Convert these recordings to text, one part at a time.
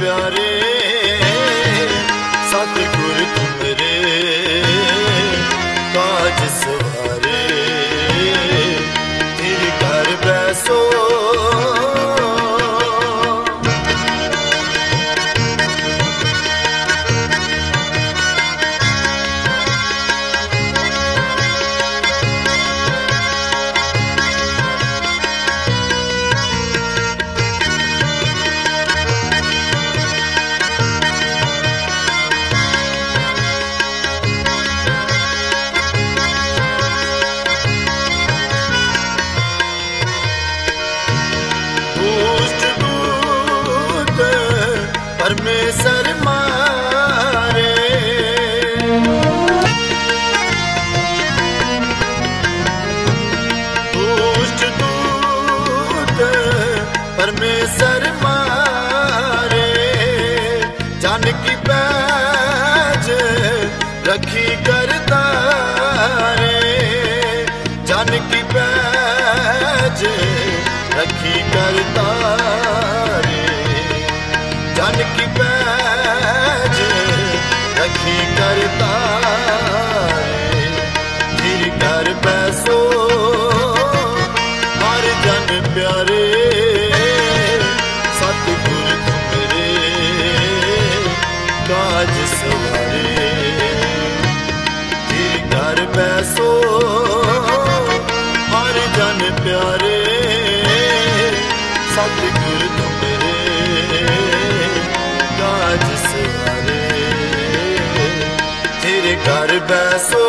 प्यारे सतगुर तुमरे काज सवारे तेरे घर बैसो परमेश्वर मारे दुष्ट दूत परमेश्वर मारे जान की पैज रखी करता रे जान की पैज रखी करता जान की पैज रखी करता धीर कर बैसो हर जन प्यारे सतगुर तुमरे काज सवारे धीर कर बैसो हर जन प्यारे सतगुर तुमरे काज सवारे तेरे घर बैसो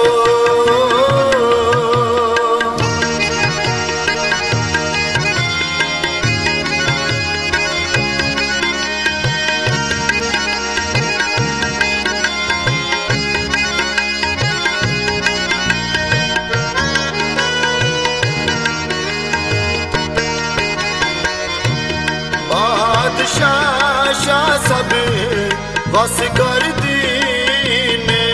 बादशाह शाह सब वस कर दीने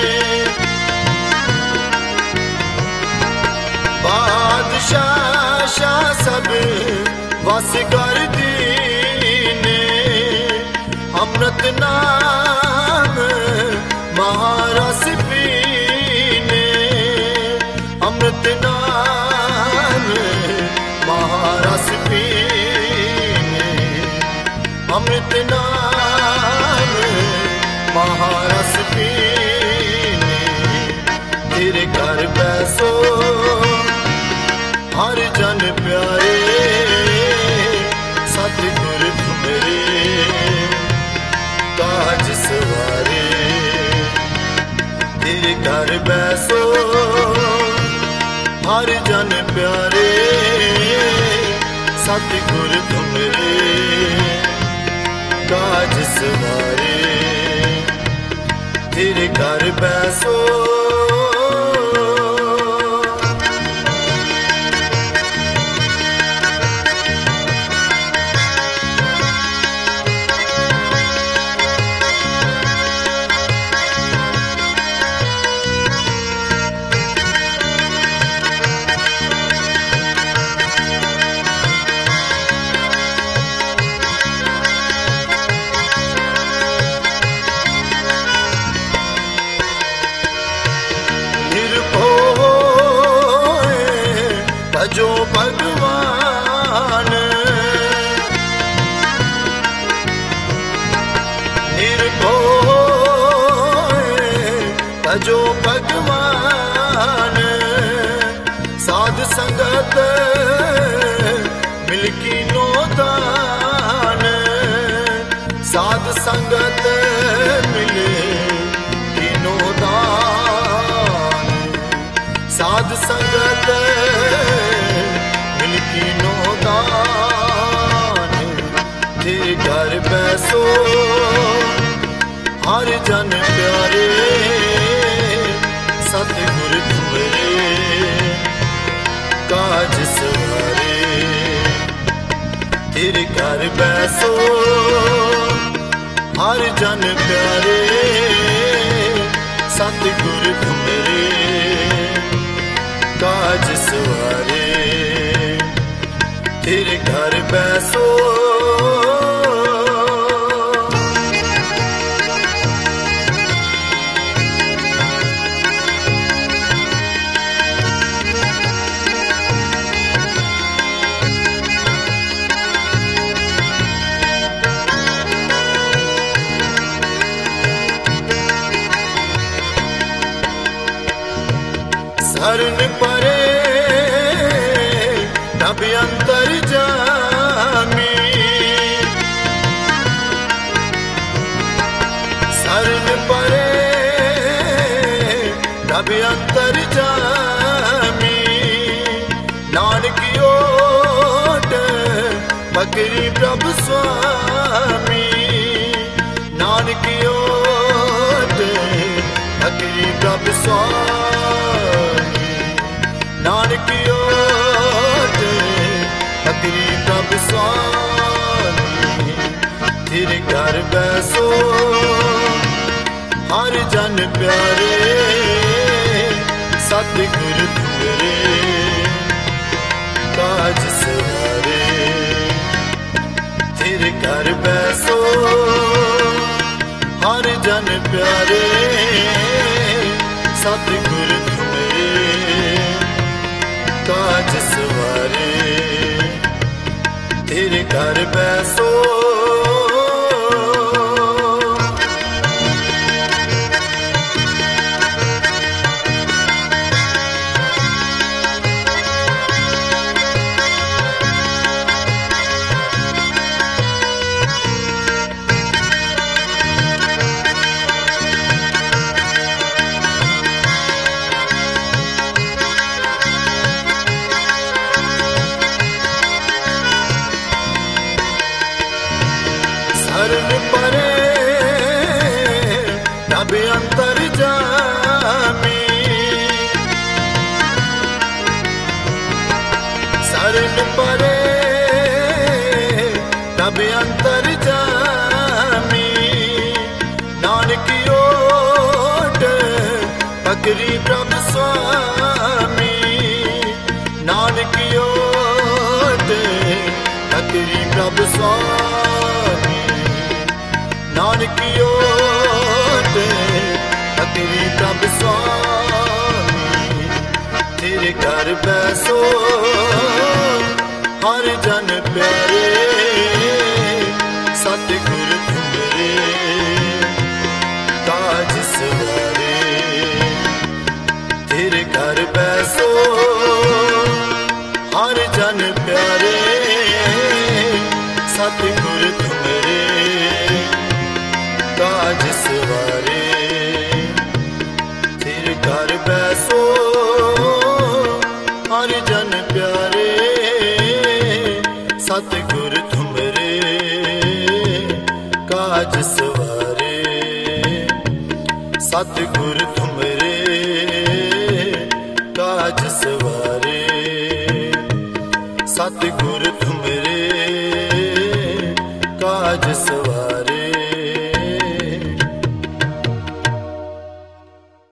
बादशाह शाह सब वस कर दीने अमृत नाम महारस पीने अमृत नाम महारस पीने अमृत नाम महारस पीने तेरे घर बैसो हर जन प्यारे सतगुर तुमरे काज सवारे तेरे घर बैसो हर जन प्यारे सतगुर तुमरे काज सवारे तेरे घर बैसो जो भगवान निर्भय जो भगवान साध संगत मिलकी नोदान साध संगत मिलकी नोदान साध संगत मिलकी नोदान तेरे घर बैसो हर जन प्यारे सतगुर तुमरे काज सवारे तेरे घर बैसो हर जन प्यारे सतगुर तुमरे काज सवारे तेरे घर बैसो परे रब अंतर जामी शरण परे रब अंतर जामी नानक ओट पकड़ी प्रभु स्वामी नानक ओट पकड़ी प्रभु स्वामी नानक ओट पकड़ी प्रभु स्वामी तेरे घर बैसो हर जन प्यारे सतगुरु तुमरे काज सवारे तेरे घर बैसो हर जन प्यारे सतगुरु तुमरे काज सवारे तेरे घर बैसो शरण परे रब अंतर जामी शरण परे रब अंतर जामी नानक ओट पकड़ी प्रभु स्वामी नानक ओट पकड़ी प्रभु स्वामी नानक ओट पकड़ी प्रभु स्वामी तेरे घर बैसो हर जन प्यारे सतगुरु तुमरे काज सवारे तेरे घर बैसो हर जन प्यारे सतगुरु तुमरे काज सवारे तेरे घर बैसो हर जन प्यारे सतगुरु तुमरे काज सवारे सतगुरु तुमरे काज सवारे सतगुरु तुमरे काज सवारे।